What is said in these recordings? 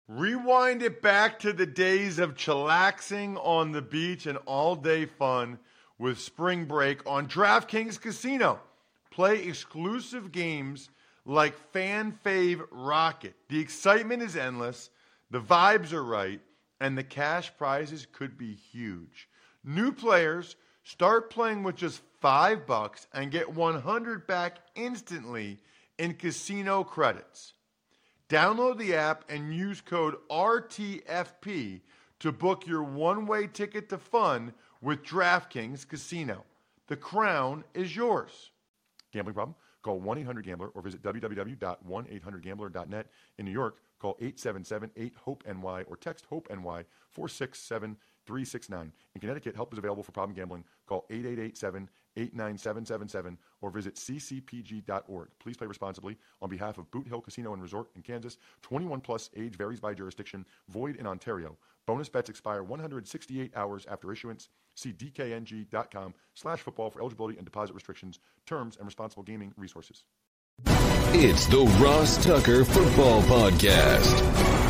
Rewind it back to the days of chillaxing on the beach and all-day fun with Spring Break on DraftKings Casino. Play exclusive games like Fan Fave Rocket. The excitement is endless, the vibes are right, and the cash prizes could be huge. New players start playing with just $5 and get $100 back instantly in casino credits. Download the app and use code RTFP to book your one-way ticket to fun with DraftKings Casino. The crown is yours. Gambling problem? Call 1-800-GAMBLER or visit www.1800gambler.net. In New York, call 877-8-HOPE-NY or text HOPE-NY 467-369. In Connecticut, help is available for problem gambling. Call 888-7-897-7777 or visit ccpg.org. Please play responsibly. On behalf of Boot Hill Casino and Resort in Kansas, 21 plus, age varies by jurisdiction, void in Ontario. Bonus bets expire 168 hours after issuance. See dkng.com/football for eligibility and deposit restrictions, terms, and responsible gaming resources. It's the Ross Tucker Football Podcast.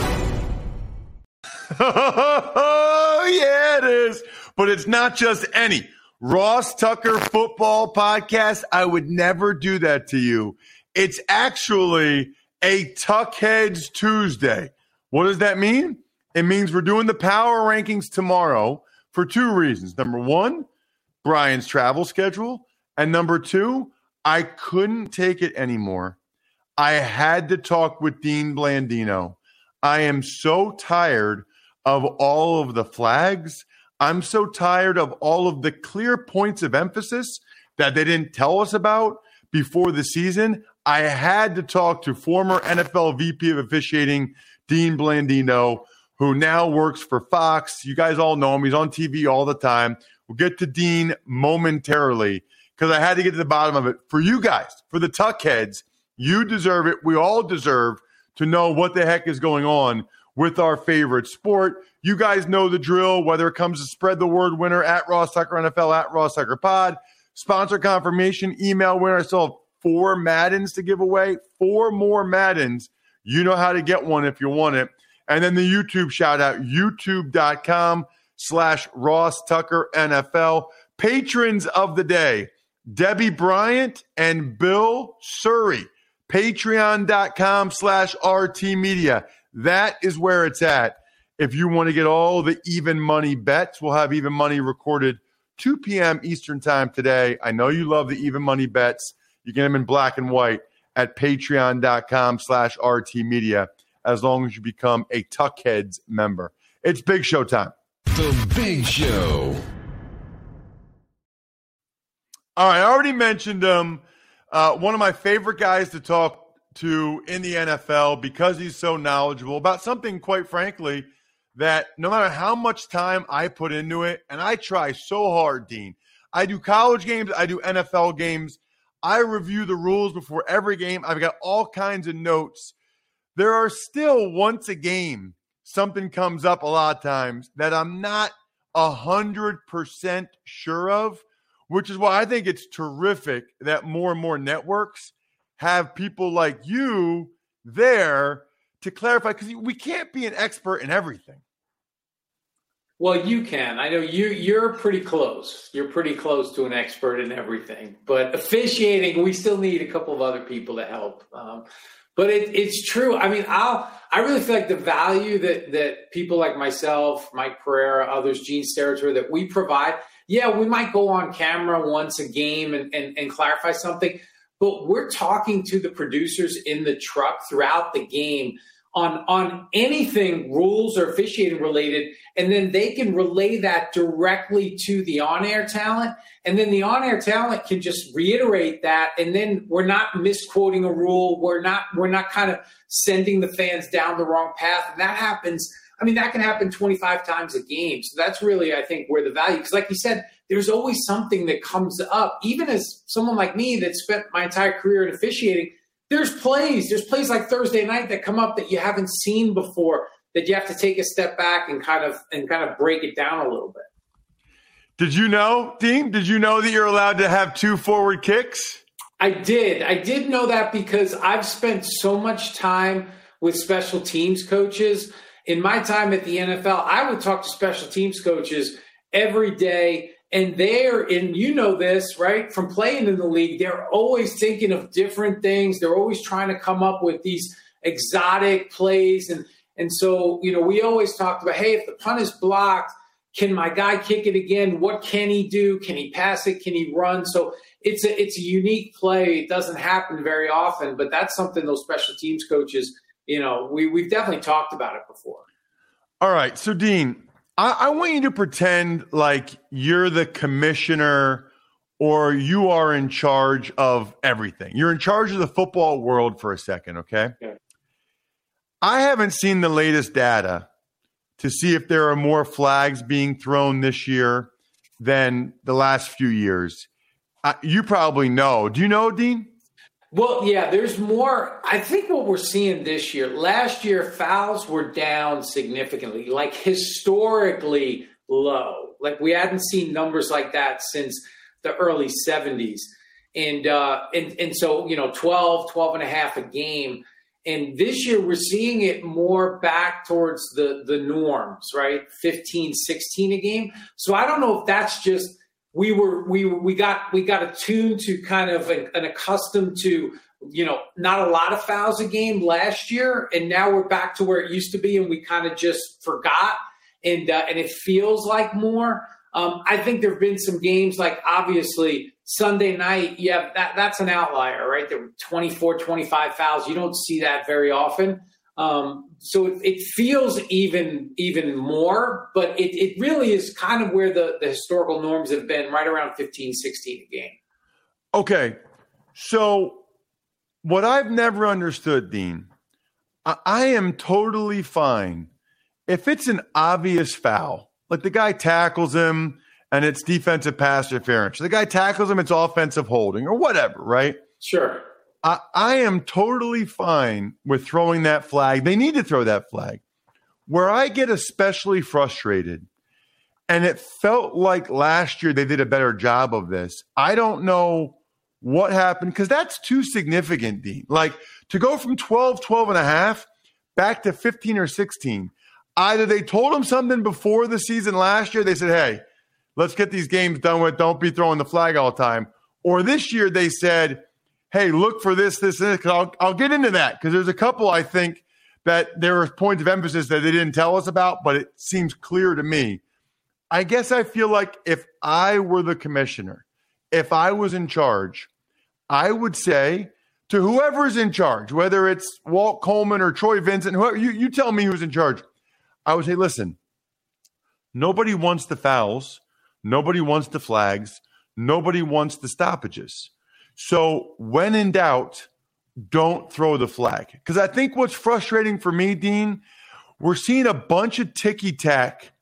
Oh, yeah, it is. But it's not just any Ross Tucker Football Podcast. I would never do that to you. It's actually a Tuckheads Tuesday. What does that mean? It means we're doing the power rankings tomorrow for two reasons. Number one, Brian's travel schedule. And number two, I couldn't take it anymore. I had to talk with Dean Blandino. I am so tired of all of the flags. I'm so tired of all of the clear points of emphasis that they didn't tell us about before the season. I had to talk to former NFL VP of officiating, Dean Blandino, who now works for Fox. You guys all know him. He's on TV all the time. We'll get to Dean momentarily because I had to get to the bottom of it. For you guys, for the Tuckheads, you deserve it. We all deserve to know what the heck is going on with our favorite sport. You guys know the drill, whether it comes to spread the word winner at Ross Tucker NFL, at Ross Tucker Pod, sponsor confirmation, email winner. I still have 4 Maddens to give away, 4 more Maddens. You know how to get one if you want it. And then the YouTube shout out, youtube.com/Ross Tucker NFL. Patrons of the day, Debbie Bryant and Bill Surrey. Patreon.com/RT Media. That is where it's at. If you want to get all the even money bets, we'll have even money recorded 2 p.m. Eastern time today. I know you love the even money bets. You get them in black and white at patreon.com/RT Media as long as you become a Tuckheads member. It's Big Show time. The Big Show. All right, I already mentioned one of my favorite guys to talk to in the NFL because he's so knowledgeable about something, quite frankly, that no matter how much time I put into it, and I try so hard, Dean. I do college games, I do NFL games. I review the rules before every game. I've got all kinds of notes. There are still, once a game, something comes up a lot of times that I'm not 100% sure of, which is why I think it's terrific that more and more networks have people like you there to clarify, because we can't be an expert in everything. Well, you can. I know you're pretty close. You're pretty close to an expert in everything. But officiating, we still need a couple of other people to help. But it's true. I mean, I really feel like the value that people like myself, Mike Pereira, others, Gene Steratore, that we provide. Yeah, we might go on camera once a game and clarify something, but we're talking to the producers in the truck throughout the game on anything rules or officiating related, and then they can relay that directly to the on-air talent, and then the on-air talent can just reiterate that, and then we're not misquoting a rule, we're not kind of sending the fans down the wrong path, and that happens. I mean, that can happen 25 times a game. So that's really, I think, where the value, because like you said, there's always something that comes up. Even as someone like me that spent my entire career in officiating, there's plays like Thursday night that come up that you haven't seen before, that you have to take a step back and kind of break it down a little bit. Did you know, Dean? Did you know that you're allowed to have 2 forward kicks? I did know that because I've spent so much time with special teams coaches. in my time at the NFL, I would talk to special teams coaches every day. And and you know this, right, from playing in the league, they're always thinking of different things. They're always trying to come up with these exotic plays. And so, we always talked about, hey, if the punt is blocked, can my guy kick it again? What can he do? Can he pass it? Can he run? So it's a unique play. It doesn't happen very often, but that's something those special teams coaches, we've definitely talked about it before. All right. So, Dean, I want you to pretend like you're the commissioner or you are in charge of everything. You're in charge of the football world for a second, okay? Yeah. I haven't seen the latest data to see if there are more flags being thrown this year than the last few years. You probably know. Do you know, Dean? Well, yeah, there's more. I think what we're seeing this year, last year, fouls were down significantly, like historically low. Like we hadn't seen numbers like that since the early 70s. And so, 12 and a half a game. And this year we're seeing it more back towards the norms, right? 15, 16 a game. So I don't know if that's just, we got attuned to kind of an accustomed to, not a lot of fouls a game last year. And now we're back to where it used to be. And we kind of just forgot. And it feels like more. I think there've been some games like obviously Sunday night. Yeah, that's an outlier, right? There were 24, 25 fouls. You don't see that very often. So it feels even more, but it really is kind of where the historical norms have been, right around 15, 16 a game. Okay. So what I've never understood, Dean, I am totally fine if it's an obvious foul, like the guy tackles him and it's defensive pass interference. The guy tackles him, it's offensive holding or whatever, right? Sure. I am totally fine with throwing that flag. They need to throw that flag. Where I get especially frustrated, and it felt like last year they did a better job of this. I don't know what happened because that's too significant, Dean. Like to go from 12 and a half back to 15 or 16. Either they told him something before the season last year. They said, hey, let's get these games done with. Don't be throwing the flag all the time. Or this year they said, hey, look for this, and this. I'll get into that because there's a couple, I think, that there are points of emphasis that they didn't tell us about, but it seems clear to me. I guess I feel like if I were the commissioner, if I was in charge, I would say to whoever's in charge, whether it's Walt Coleman or Troy Vincent, whoever, you tell me who's in charge. I would say, listen, nobody wants the fouls. Nobody wants the flags. Nobody wants the stoppages. So when in doubt, don't throw the flag. Because I think what's frustrating for me, Dean, we're seeing a bunch of ticky-tack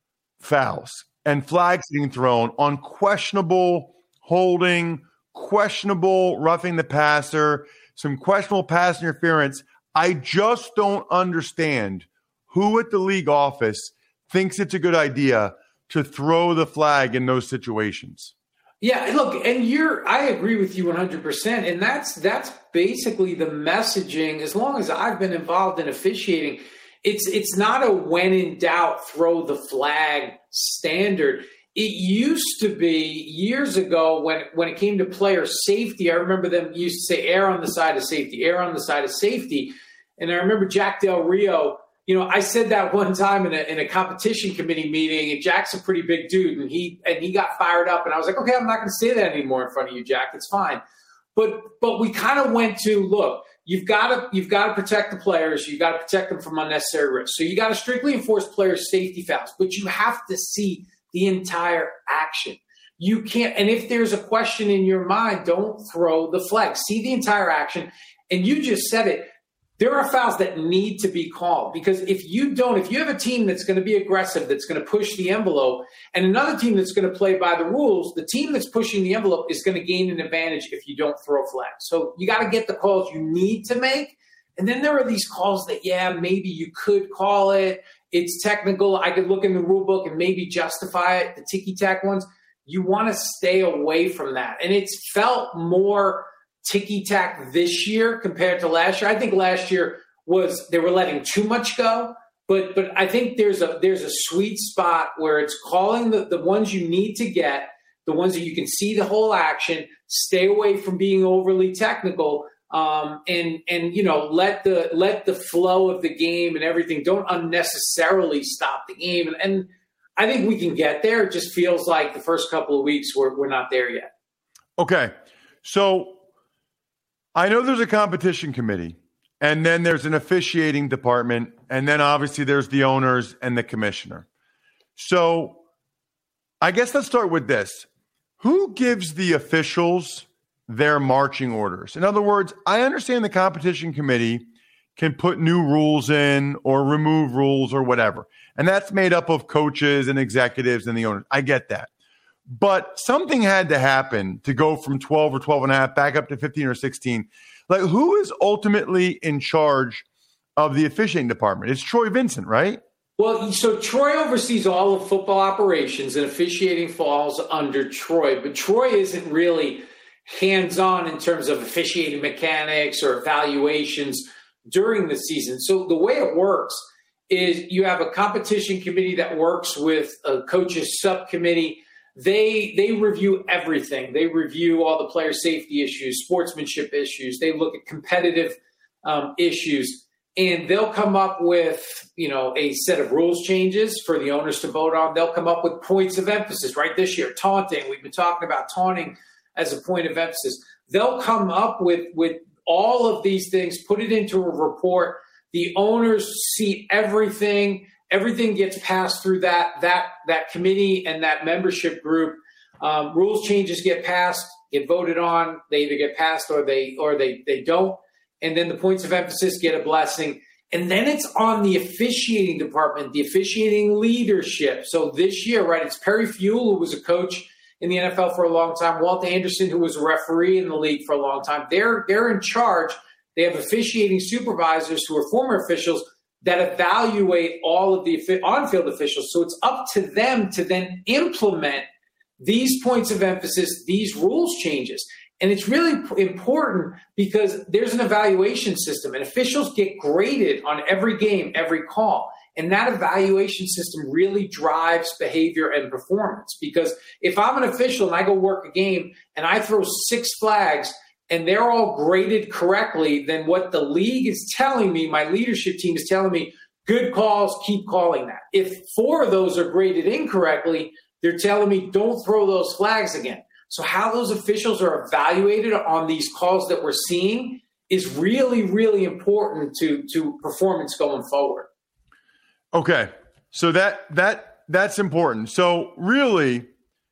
fouls and flags being thrown on questionable holding, questionable roughing the passer, some questionable pass interference. I just don't understand who at the league office thinks it's a good idea to throw the flag in those situations. Yeah, look, and I agree with you 100%. And that's basically the messaging. As long as I've been involved in officiating, it's not a when in doubt, throw the flag standard. It used to be years ago when it came to player safety. I remember them used to say err on the side of safety, err on the side of safety. And I remember Jack Del Rio, I said that one time in a competition committee meeting, and Jack's a pretty big dude, and he got fired up, and I was like, okay, I'm not going to say that anymore in front of you, Jack. It's fine. But we kind of went to, look, you've got to protect the players, you got to protect them from unnecessary risk. So you got to strictly enforce players' safety fouls, but you have to see the entire action. You can't, and if there's a question in your mind, don't throw the flag. See the entire action, and you just said it. There are fouls that need to be called because if you have a team that's going to be aggressive, that's going to push the envelope, and another team that's going to play by the rules, the team that's pushing the envelope is going to gain an advantage if you don't throw flags. So you got to get the calls you need to make. And then there are these calls that, yeah, maybe you could call it. It's technical. I could look in the rule book and maybe justify it, the ticky-tack ones. You want to stay away from that. And it's felt more ticky-tack this year compared to last year. I think last year they were letting too much go. But I think there's a sweet spot where it's calling the ones you need to get, the ones that you can see the whole action, stay away from being overly technical, and let the flow of the game and everything. Don't unnecessarily stop the game. And I think we can get there. It just feels like the first couple of weeks we're not there yet. Okay. So I know there's a competition committee, and then there's an officiating department, and then obviously there's the owners and the commissioner. So I guess let's start with this. Who gives the officials their marching orders? In other words, I understand the competition committee can put new rules in or remove rules or whatever. And that's made up of coaches and executives and the owners. I get that. But something had to happen to go from 12 or 12 and a half back up to 15 or 16. Like, who is ultimately in charge of the officiating department? It's Troy Vincent, right? Well, so Troy oversees all of football operations, and officiating falls under Troy. But Troy isn't really hands-on in terms of officiating mechanics or evaluations during the season. So the way it works is you have a competition committee that works with a coaches subcommittee. They review everything. They review all the player safety issues, sportsmanship issues. They look at competitive issues, and they'll come up with, a set of rules changes for the owners to vote on. They'll come up with points of emphasis, right? This year, taunting. We've been talking about taunting as a point of emphasis. They'll come up with all of these things, put it into a report. The owners see everything. Everything gets passed through that committee and that membership group. Rules changes get passed, get voted on. They either get passed or they don't. And then the points of emphasis get a blessing. And then it's on the officiating department, the officiating leadership. So this year, right, it's Perry Fewell, who was a coach in the NFL for a long time, Walt Anderson, who was a referee in the league for a long time. They're in charge. They have officiating supervisors who are former officials that evaluate all of the on-field officials. So it's up to them to then implement these points of emphasis, these rules changes. And it's really important because there's an evaluation system, and officials get graded on every game, every call. And that evaluation system really drives behavior and performance. Because if I'm an official and I go work a game and I throw 6 flags and they're all graded correctly, then what the league is telling me, my leadership team is telling me, good calls, keep calling that. If 4 of those are graded incorrectly, they're telling me, don't throw those flags again. So how those officials are evaluated on these calls that we're seeing is really, really important to performance going forward. Okay. So that's important. So really,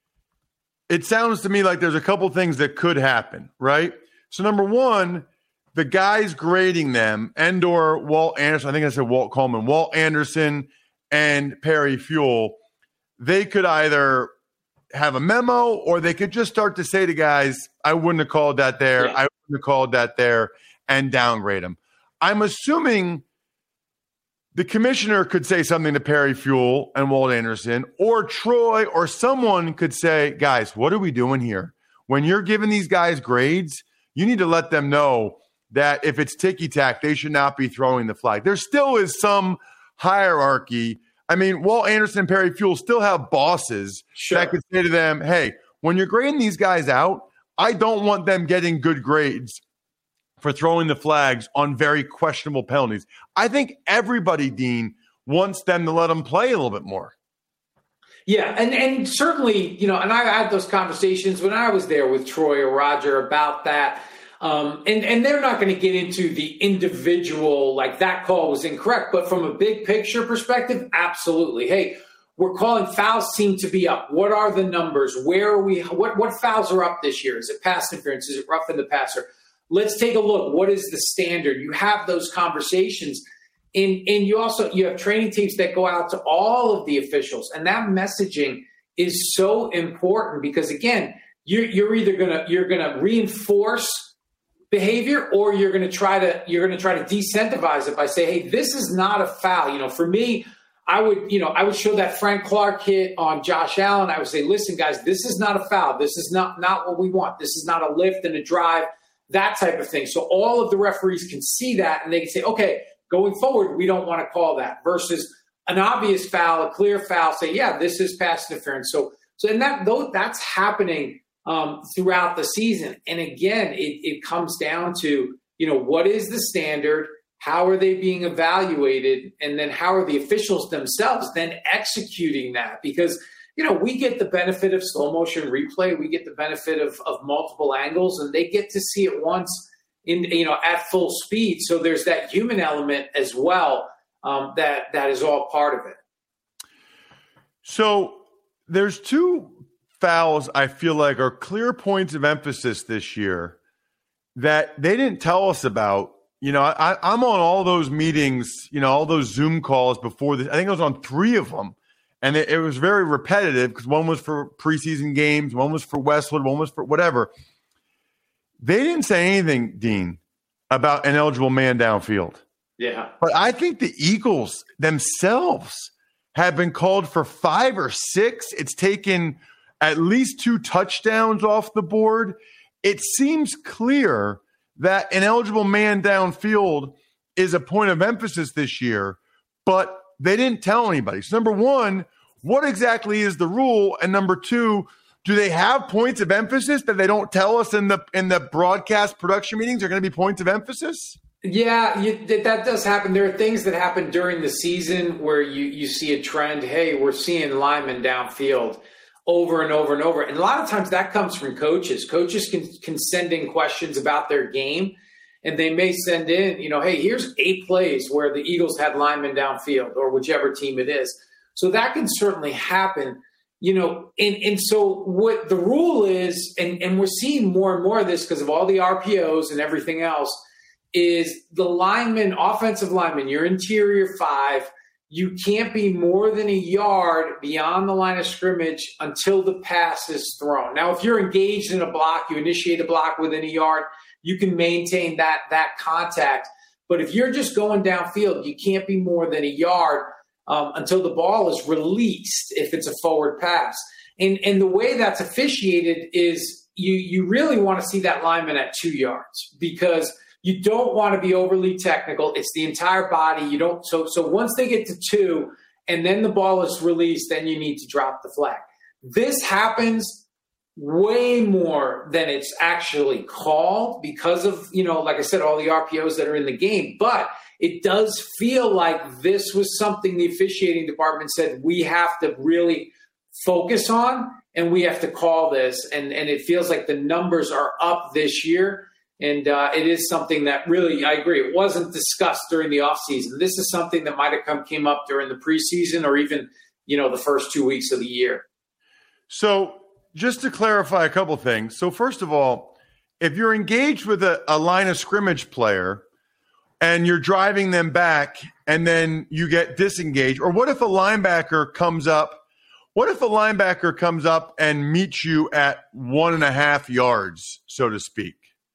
it sounds to me like there's a couple things that could happen, right? So number one, the guys grading them and/or Walt Anderson, I think I said Walt Coleman, Walt Anderson and Perry Fewell, they could either have a memo or they could just start to say to guys, I wouldn't have called that there. Yeah. I wouldn't have called that there, and downgrade them. I'm assuming the commissioner could say something to Perry Fewell and Walt Anderson, or Troy, or someone could say, guys, what are we doing here? When you're giving these guys grades, you need to let them know that if it's ticky-tack, they should not be throwing the flag. There still is some hierarchy. I mean, Walt Anderson and Perry Fewell still have bosses that could say to them, hey, when you're grading these guys out, I don't want them getting good grades for throwing the flags on very questionable penalties. I think everybody, Dean, wants them to let them play a little bit more. Yeah, and certainly, and I had those conversations when I was there with Troy or Roger about that. And they're not going to get into the individual, like that call was incorrect. But from a big picture perspective, absolutely. Hey, we're calling fouls seem to be up. What are the numbers? Where are we? What fouls are up this year? Is it pass interference? Is it roughing the passer? Let's take a look. What is the standard? You have those conversations. And you have training teams that go out to all of the officials. And that messaging is so important because, again, you're either gonna reinforce behavior, or you're going to try to decentivize it by saying, hey, this is not a foul. For me, I would show that Frank Clark hit on Josh Allen. I would say, listen, guys, this is not a foul. This is not what we want. This is not a lift and a drive, that type of thing. So all of the referees can see that, and they can say, okay, going forward, we don't want to call that versus an obvious foul, a clear foul, say, yeah, this is pass interference. So that's happening throughout the season. And again, it comes down to, what is the standard? How are they being evaluated? And then how are the officials themselves then executing that? Because, we get the benefit of slow motion replay. We get the benefit of multiple angles, and they get to see it once at full speed. So there's that human element as well that is all part of it. So there's two fouls I feel like are clear points of emphasis this year that they didn't tell us about. I'm on all those meetings, all those Zoom calls before this. I think I was on 3 of them. And it was very repetitive because one was for preseason games, one was for Westwood, one was for whatever. They didn't say anything, Dean, about an eligible man downfield. Yeah. But I think the Eagles themselves have been called for 5 or 6. It's taken at least 2 touchdowns off the board. It seems clear that an eligible man downfield is a point of emphasis this year, but they didn't tell anybody. So number one, what exactly is the rule? And number two, do they have points of emphasis that they don't tell us in the broadcast production meetings are going to be points of emphasis? Yeah, that does happen. There are things that happen during the season where you see a trend. Hey, we're seeing linemen downfield over and over and over. And a lot of times that comes from coaches. Coaches can send in questions about their game. And they may send in, hey, here's 8 plays where the Eagles had linemen downfield or whichever team it is. So that can certainly happen, and so what the rule is, and we're seeing more and more of this because of all the RPOs and everything else, is the lineman, offensive lineman, your interior 5, you can't be more than a yard beyond the line of scrimmage until the pass is thrown. Now, if you're engaged in a block, you initiate a block within a yard, you can maintain that contact. But if you're just going downfield, you can't be more than a yard until the ball is released if it's a forward pass. And the way that's officiated is you really want to see that lineman at 2 yards because you don't want to be overly technical. It's the entire body. You don't. So once they get to 2 and then the ball is released, then you need to drop the flag. This happens way more than it's actually called because of, like I said, all the RPOs that are in the game. But it does feel like this was something the officiating department said we have to really focus on and we have to call this. And it feels like the numbers are up this year. And it is something that really, I agree, it wasn't discussed during the offseason. This is something that might have came up during the preseason or even, the first 2 weeks of the year. So just to clarify a couple things. So first of all, if you're engaged with a line of scrimmage player and you're driving them back and then you get disengaged, or what if a linebacker comes up? What if a linebacker comes up and meets you at 1.5 yards, so to speak?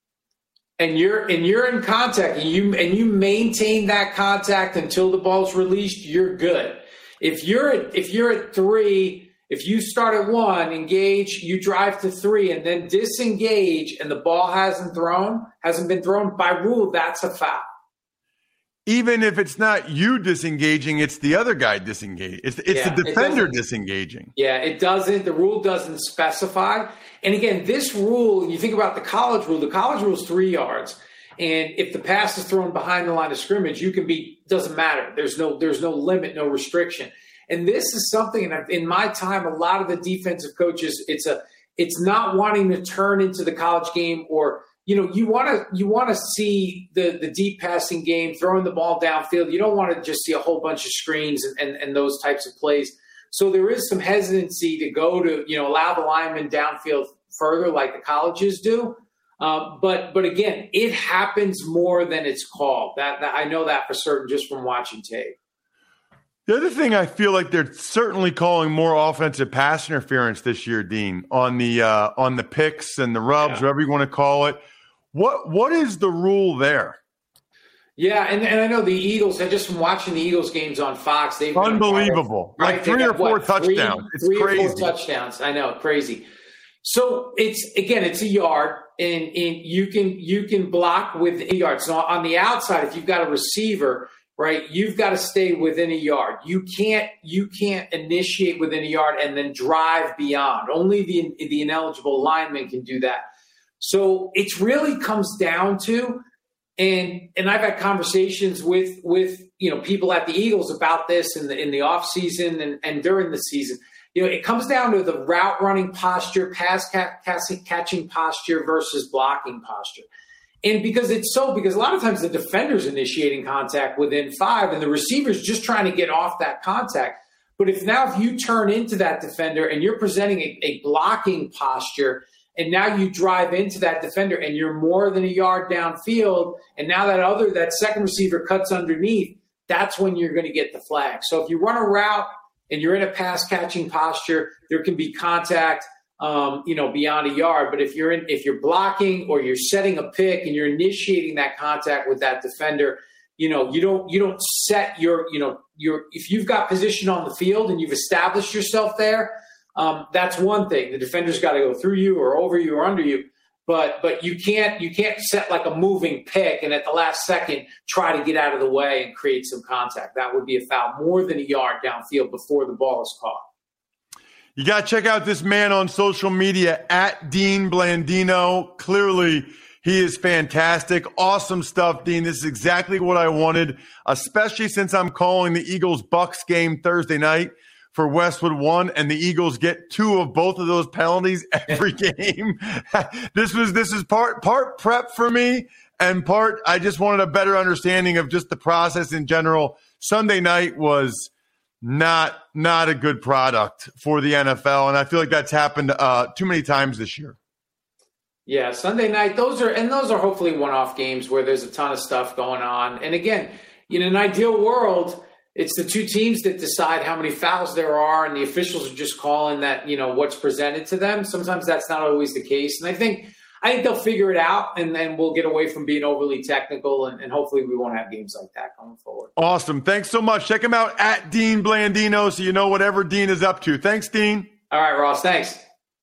And you're in contact and you maintain that contact until the ball's released, you're good. If you're at 3, if you start at 1, engage, you drive to 3 and then disengage and the ball hasn't been thrown, by rule, that's a foul. Even if it's not you disengaging, it's the other guy disengaging. It's the defender disengaging. Yeah, it doesn't. The rule doesn't specify. And again, this rule, you think about the college rule is 3 yards. And if the pass is thrown behind the line of scrimmage, you can doesn't matter. There's no limit, no restriction. And this is something, and in my time, a lot of the defensive coaches, it's not wanting to turn into the college game or, you want to see the deep passing game, throwing the ball downfield. You don't want to just see a whole bunch of screens and those types of plays. So there is some hesitancy to go to, allow the linemen downfield further like the colleges do. But again, it happens more than it's called. That I know that for certain just from watching tape. The other thing I feel like they're certainly calling more offensive pass interference this year, Dean, on the picks and the rubs, whatever you want to call it. What is the rule there? Yeah, and I know the Eagles, just from watching the Eagles games on Fox, they've been unbelievable. Like 3 or 4 touchdowns. It's crazy. 3 or 4 touchdowns. I know, crazy. So it's a yard, and you can block with a yard. So on the outside, if you've got a receiver, right? You've got to stay within a yard. You can't initiate within a yard and then drive beyond. Only the ineligible lineman can do that. So it really comes down to, and I've had conversations with people at the Eagles about this in the off season and during the season. It comes down to the route running posture, pass catching posture versus blocking posture. And because a lot of times the defender's initiating contact within 5 and the receiver's just trying to get off that contact. But if you turn into that defender and you're presenting a blocking posture, and now you drive into that defender and you're more than a yard downfield, and now that second receiver cuts underneath, that's when you're going to get the flag. So if you run a route and you're in a pass catching posture, there can be contact beyond a yard. But if you're blocking or you're setting a pick and you're initiating that contact with that defender, you don't set your if you've got position on the field and you've established yourself there, that's one thing. The defender's got to go through you or over you or under you. But you can't set like a moving pick and at the last second try to get out of the way and create some contact. That would be a foul more than a yard downfield before the ball is caught. You got to check out this man on social media at Dean Blandino. Clearly, he is fantastic. Awesome stuff, Dean. This is exactly what I wanted, especially since I'm calling the Eagles-Bucks game Thursday night for Westwood One, and the Eagles get 2 of both of those penalties every game. This is part prep for me, and part I just wanted a better understanding of just the process in general. Sunday night was not a good product for the NFL, and I feel like that's happened too many times this year. Yeah, Sunday night, those are hopefully one-off games where there's a ton of stuff going on. And again, in an ideal world, it's the 2 teams that decide how many fouls there are, and the officials are just calling that, what's presented to them. Sometimes that's not always the case. And I think they'll figure it out, and then we'll get away from being overly technical, and hopefully we won't have games like that going forward. Awesome. Thanks so much. Check him out at Dean Blandino so you know whatever Dean is up to. Thanks, Dean. All right, Ross. Thanks.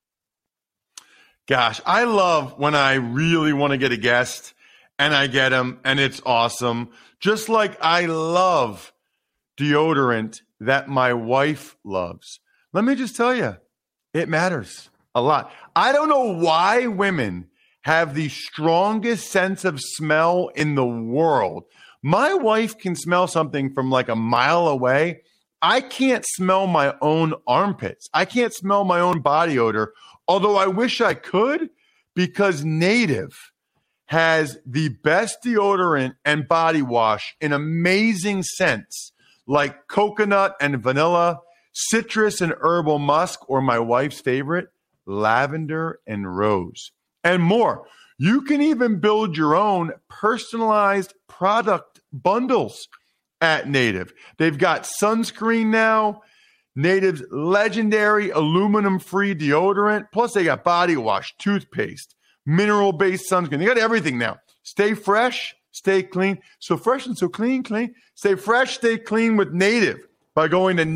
Gosh, I love when I really want to get a guest, and I get him, and it's awesome. Just like I love deodorant that my wife loves. Let me just tell you, it matters a lot. I don't know why women have the strongest sense of smell in the world. My wife can smell something from like a mile away. I can't smell my own armpits. I can't smell my own body odor, although I wish I could, because Native has the best deodorant and body wash in amazing scents, like coconut and vanilla, citrus and herbal musk, or my wife's favorite, lavender and rose, and more. You can even build your own personalized product bundles at Native. They've got sunscreen now, Native's legendary aluminum-free deodorant, plus they got body wash, toothpaste, mineral-based sunscreen. They got everything now. Stay fresh, stay clean. So fresh and so clean. Stay fresh, stay clean with Native by going to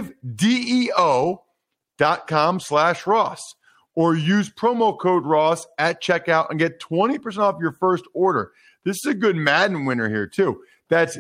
nativedeo.com/Ross or use promo code Ross at checkout and get 20% off your first order. This is a good Madden winner here too. That's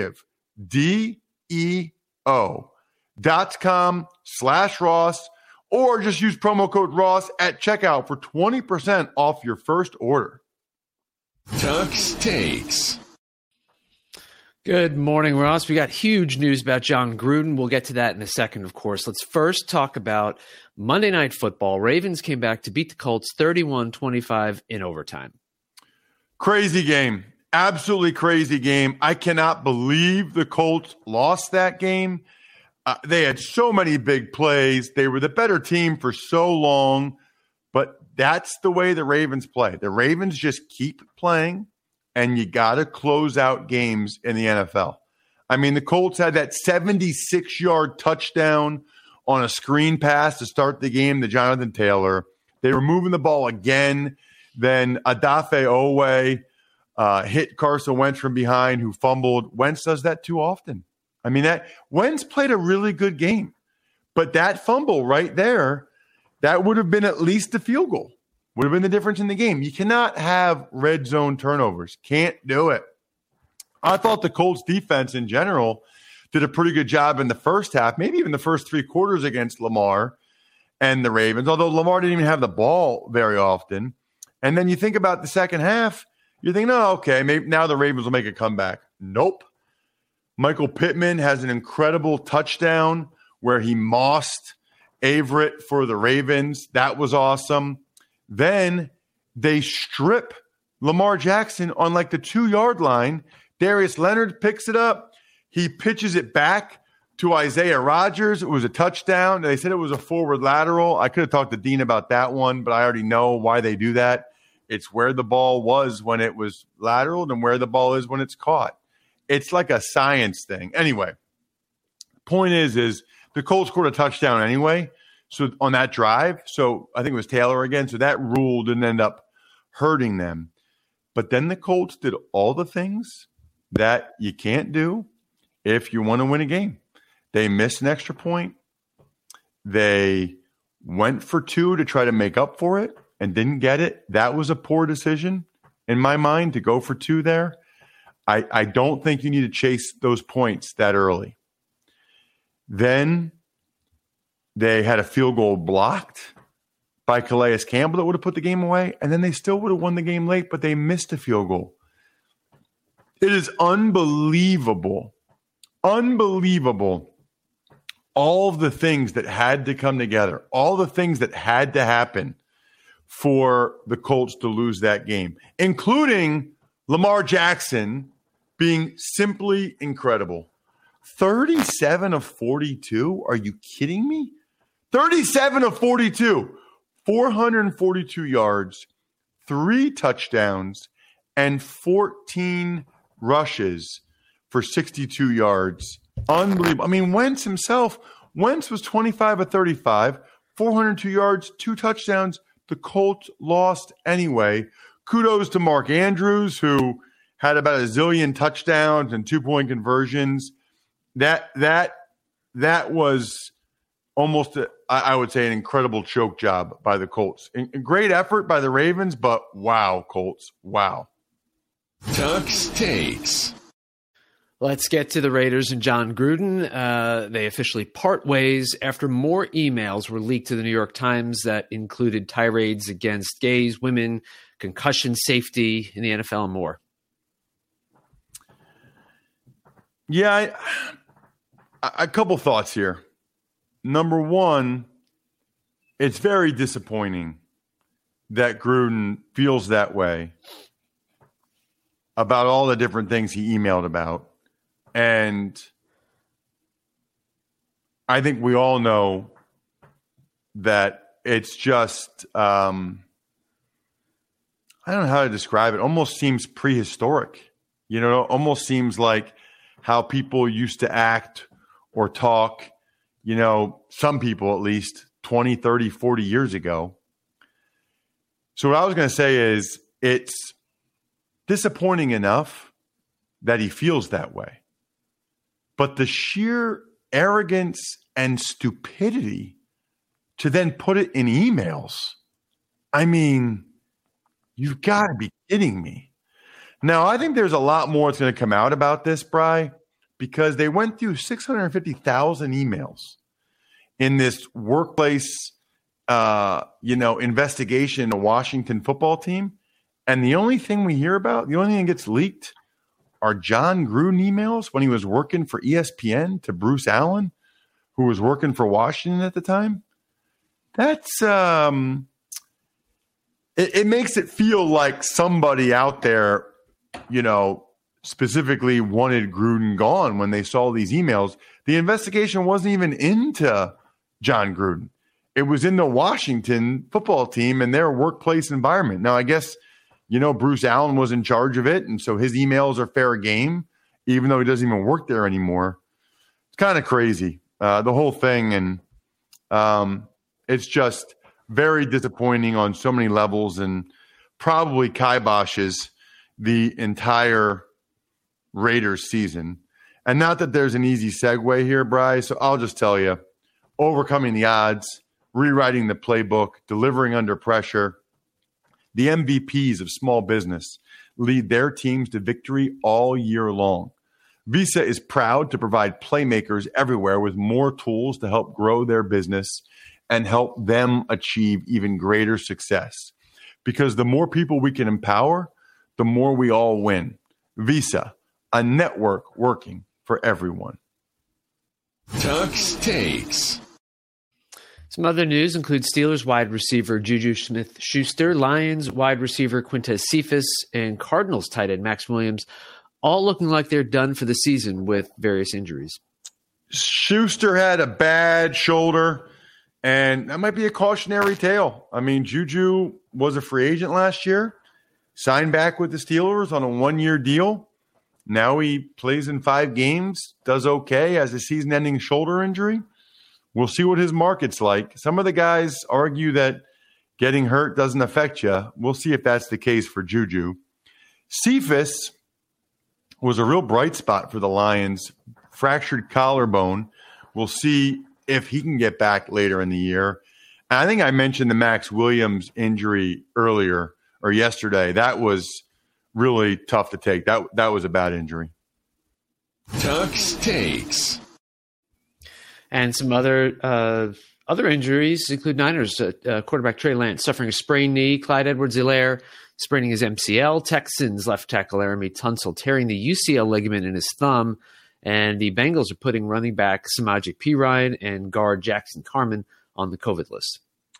nativedeo.com/Ross or just use promo code Ross at checkout for 20% off your first order. Tuck's Takes. Good morning, Ross. We got huge news about John Gruden. We'll get to that in a second, of course. Let's first talk about Monday Night Football. Ravens came back to beat the Colts 31-25 in overtime. Crazy game. Absolutely crazy game. I cannot believe the Colts lost that game. They had so many big plays. They were the better team for so long, but that's the way the Ravens play. The Ravens just keep playing, and you got to close out games in the NFL. I mean, the Colts had that 76-yard touchdown on a screen pass to start the game to Jonathan Taylor. They were moving the ball again. Then Odafe Oweh hit Carson Wentz from behind, who fumbled. Wentz does that too often. I mean, Wentz played a really good game. But that fumble right there, that would have been at least a field goal. Would have been the difference in the game. You cannot have red zone turnovers. Can't do it. I thought the Colts defense in general did a pretty good job in the first half, maybe even the first three quarters against Lamar and the Ravens, although Lamar didn't even have the ball very often. And then you think about the second half, you're thinking, oh, okay, maybe now the Ravens will make a comeback. Nope. Michael Pittman has an incredible touchdown where he mossed Averett for the Ravens. That was awesome. Then they strip Lamar Jackson on like the 2-yard line. Darius Leonard picks it up. He pitches it back to Isaiah Rodgers. It was a touchdown. They said it was a forward lateral. I could have talked to Dean about that one, but I already know why they do that. It's where the ball was when it was lateral and where the ball is when it's caught. It's like a science thing. Anyway, point is the Colts scored a touchdown anyway. So on that drive, so I think it was Taylor again. So that rule didn't end up hurting them. But then the Colts did all the things that you can't do if you want to win a game. They missed an extra point. They went for 2 to try to make up for it and didn't get it. That was a poor decision in my mind to go for 2 there. I don't think you need to chase those points that early. Then they had a field goal blocked by Calais Campbell that would have put the game away, and then they still would have won the game late, but they missed a field goal. It is unbelievable. Unbelievable. All of the things that had to come together, all the things that had to happen for the Colts to lose that game, including Lamar Jackson being simply incredible. 37 of 42? Are you kidding me? 37 of 42. 442 yards, 3 touchdowns, and 14 rushes for 62 yards. Unbelievable. I mean, Wentz was 25 of 35, 402 yards, 2 touchdowns. The Colts lost anyway. Kudos to Mark Andrews, who had about a zillion touchdowns and 2-point conversions. That was almost, I would say, an incredible choke job by the Colts. A great effort by the Ravens, but wow, Colts, wow. Tuck's Takes. Let's get to the Raiders and John Gruden. They officially part ways after more emails were leaked to the New York Times that included tirades against gays, women, concussion safety in the NFL, and more. Yeah, a couple thoughts here. Number one, it's very disappointing that Gruden feels that way about all the different things he emailed about. And I think we all know that it's just, I don't know how to describe it. Almost seems prehistoric. You know, almost seems like how people used to act or talk, you know, some people at least 20, 30, 40 years ago. So what I was going to say is it's disappointing enough that he feels that way. But the sheer arrogance and stupidity to then put it in emails, I mean, you've got to be kidding me. Now, I think there's a lot more that's going to come out about this, Bri, because they went through 650,000 emails in this workplace, investigation in the Washington football team. And the only thing we hear about, the only thing that gets leaked are John Gruden emails when he was working for ESPN to Bruce Allen, who was working for Washington at the time. That's it makes it feel like somebody out there, you know, specifically wanted Gruden gone when they saw these emails. The investigation wasn't even into John Gruden. It was in the Washington football team and their workplace environment. Now, I guess, you know, Bruce Allen was in charge of it, and so his emails are fair game, even though he doesn't even work there anymore. It's kind of crazy, the whole thing, and it's just very disappointing on so many levels and probably kiboshes the entire Raiders season. And not that there's an easy segue here, Bryce, so I'll just tell you, overcoming the odds, rewriting the playbook, delivering under pressure, the MVPs of small business. lead their teams to victory all year long. Visa is proud to provide playmakers everywhere with more tools to help grow their business and help them achieve even greater success. Because the more people we can empower, the more we all win. Visa, a network working for everyone. Tux Takes. Some other news includes Steelers wide receiver Juju Smith-Schuster, Lions wide receiver Quintez Cephas, and Cardinals tight end Max Williams, all looking like they're done for the season with various injuries. Schuster had a bad shoulder, and that might be a cautionary tale. I mean, Juju was a free agent last year, signed back with the Steelers on a one-year deal. Now he plays in 5 games, does okay, has a season-ending shoulder injury. We'll see what his market's like. Some of the guys argue that getting hurt doesn't affect you. We'll see if that's the case for Juju. Cephas was a real bright spot for the Lions. Fractured collarbone. We'll see if he can get back later in the year. And I think I mentioned the Max Williams injury earlier or yesterday. That was really tough to take. That was a bad injury. Tux Takes. And some other injuries include Niners quarterback Trey Lance suffering a sprained knee, Clyde Edwards-Helaire spraining his MCL, Texans left tackle Laramie Tunsil tearing the UCL ligament in his thumb, and the Bengals are putting running back Samaje Perine and guard Jackson Carman on the COVID list.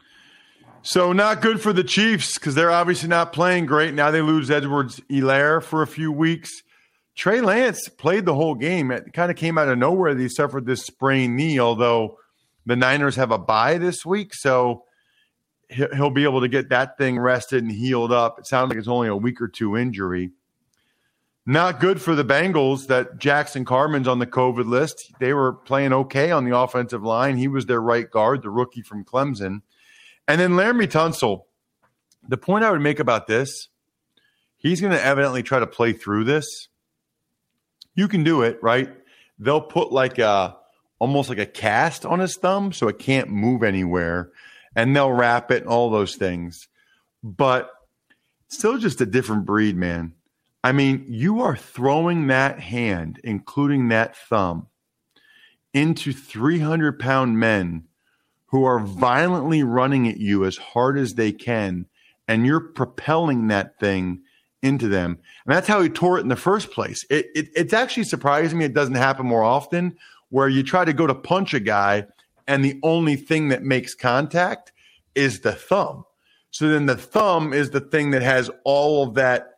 So not good for the Chiefs because they're obviously not playing great. Now they lose Edwards-Helaire for a few weeks. Trey Lance played the whole game. It kind of came out of nowhere that he suffered this sprained knee, although the Niners have a bye this week, so he'll be able to get that thing rested and healed up. It sounds like it's only a week or two injury. Not good for the Bengals that Jackson Carman's on the COVID list. They were playing okay on the offensive line. He was their right guard, the rookie from Clemson. And then Laramie Tunsil, the point I would make about this, he's going to evidently try to play through this. You can do it, right? They'll put almost like a cast on his thumb so it can't move anywhere, and they'll wrap it and all those things. But still just a different breed, man. I mean, you are throwing that hand, including that thumb, into 300-pound men who are violently running at you as hard as they can, and you're propelling that thing into them. And that's how he tore it in the first place. It's actually surprising me it doesn't happen more often, where you try to go to punch a guy and the only thing that makes contact is the thumb. So then the thumb is the thing that has all of that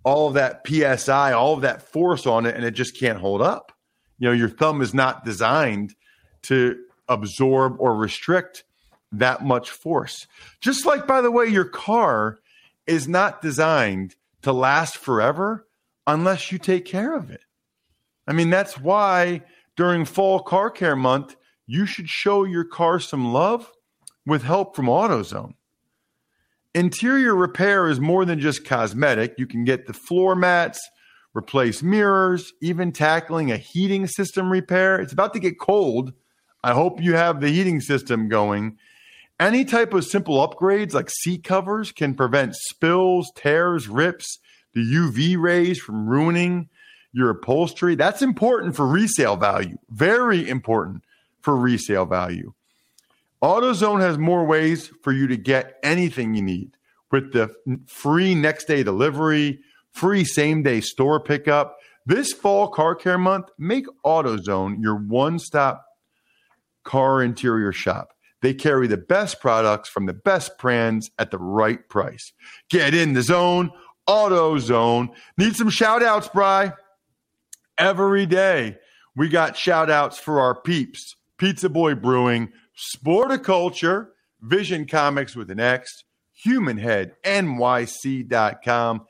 PSI, all of that force on it, and it just can't hold up. You know, your thumb is not designed to absorb or restrict that much force. Just like, by the way, your car is not designed to last forever unless you take care of it. I mean, that's why during Fall Car Care Month, you should show your car some love with help from AutoZone. Interior repair is more than just cosmetic. You can get the floor mats, replace mirrors, even tackling a heating system repair. It's about to get cold. I hope you have the heating system going. Any type of simple upgrades like seat covers can prevent spills, tears, rips, the UV rays from ruining your upholstery. That's important for resale value. Very important for resale value. AutoZone has more ways for you to get anything you need with the free next day delivery, free same day store pickup. This Fall Car Care Month, make AutoZone your one-stop car interior shop. They carry the best products from the best brands at the right price. Get in the zone, AutoZone. Need some shout outs, Bri? Every day we got shout outs for our peeps. Pizza Boy Brewing, Sporticulture, Vision Comics with an X, HumanHead, NYC.com,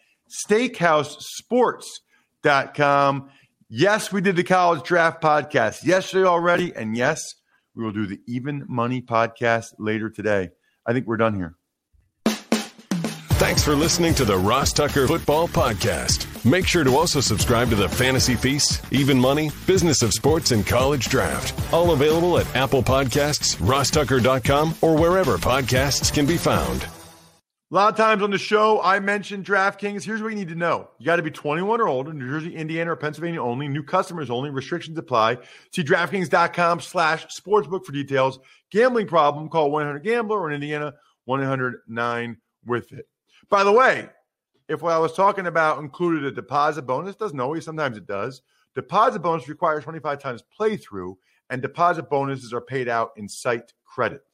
SteakhouseSports.com. Yes, we did the College Draft Podcast yesterday already, and yes, we will do the Even Money Podcast later today. I think we're done here. Thanks for listening to the Ross Tucker Football Podcast. Make sure to also subscribe to the Fantasy Feast, Even Money, Business of Sports, and College Draft. All available at Apple Podcasts, RossTucker.com, or wherever podcasts can be found. A lot of times on the show, I mentioned DraftKings. Here's what you need to know. You got to be 21 or older, New Jersey, Indiana, or Pennsylvania only. New customers only. Restrictions apply. See DraftKings.com/sportsbook for details. Gambling problem, call 1-800-GAMBLER, or in Indiana, 1-800-9-WITH-IT. By the way, if what I was talking about included a deposit bonus, doesn't always, sometimes it does. Deposit bonus requires 25 times playthrough, and deposit bonuses are paid out in site credit.